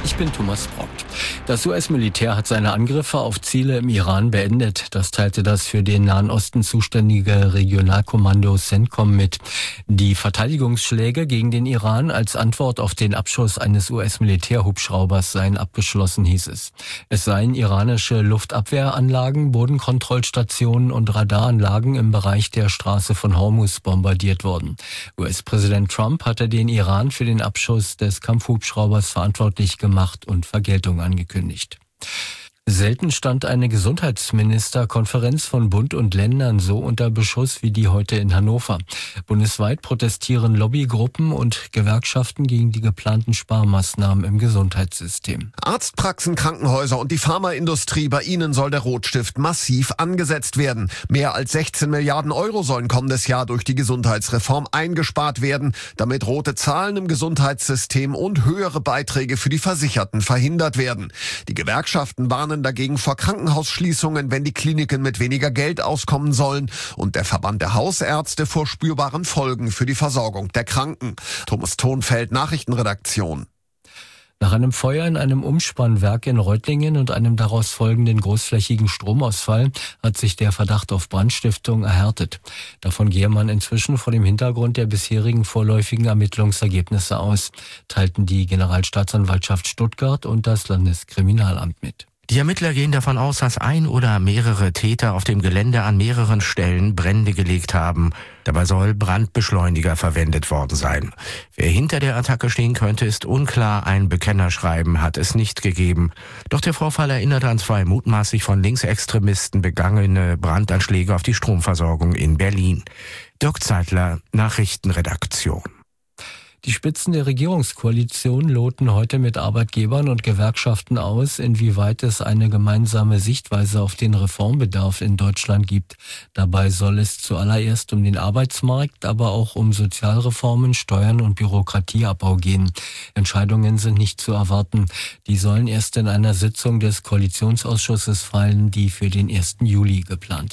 Ich bin Thomas Brock. Das US-Militär hat seine Angriffe auf Ziele im Iran beendet. Das teilte das für den Nahen Osten zuständige Regionalkommando CENTCOM mit. Die Verteidigungsschläge gegen den Iran als Antwort auf den Abschuss eines US-Militärhubschraubers seien abgeschlossen, hieß es. Es seien iranische Luftabwehranlagen, Bodenkontrollstationen und Radaranlagen im Bereich der Straße von Hormuz bombardiert worden. US-Präsident Trump hatte den Iran für den Abschuss des Kampfhubschraubers verantwortlich gemacht und Vergeltung angekündigt. Selten stand eine Gesundheitsministerkonferenz von Bund und Ländern so unter Beschuss wie die heute in Hannover. Bundesweit protestieren Lobbygruppen und Gewerkschaften gegen die geplanten Sparmaßnahmen im Gesundheitssystem. Arztpraxen, Krankenhäuser und die Pharmaindustrie, bei ihnen soll der Rotstift massiv angesetzt werden. Mehr als 16 Milliarden Euro sollen kommendes Jahr durch die Gesundheitsreform eingespart werden, damit rote Zahlen im Gesundheitssystem und höhere Beiträge für die Versicherten verhindert werden. Die Gewerkschaften warnen dagegen vor Krankenhausschließungen, wenn die Kliniken mit weniger Geld auskommen sollen, und der Verband der Hausärzte vor spürbaren Folgen für die Versorgung der Kranken. Thomas Thonfeld, Nachrichtenredaktion. Nach einem Feuer in einem Umspannwerk in Reutlingen und einem daraus folgenden großflächigen Stromausfall hat sich der Verdacht auf Brandstiftung erhärtet. Davon gehe man inzwischen vor dem Hintergrund der bisherigen vorläufigen Ermittlungsergebnisse aus, teilten die Generalstaatsanwaltschaft Stuttgart und das Landeskriminalamt mit. Die Ermittler gehen davon aus, dass ein oder mehrere Täter auf dem Gelände an mehreren Stellen Brände gelegt haben. Dabei soll Brandbeschleuniger verwendet worden sein. Wer hinter der Attacke stehen könnte, ist unklar. Ein Bekennerschreiben hat es nicht gegeben. Doch der Vorfall erinnert an 2 mutmaßlich von Linksextremisten begangene Brandanschläge auf die Stromversorgung in Berlin. Dirk Zeitler, Nachrichtenredaktion. Die Spitzen der Regierungskoalition loten heute mit Arbeitgebern und Gewerkschaften aus, inwieweit es eine gemeinsame Sichtweise auf den Reformbedarf in Deutschland gibt. Dabei soll es zuallererst um den Arbeitsmarkt, aber auch um Sozialreformen, Steuern und Bürokratieabbau gehen. Entscheidungen sind nicht zu erwarten. Die sollen erst in einer Sitzung des Koalitionsausschusses fallen, die für den 1. Juli geplant ist.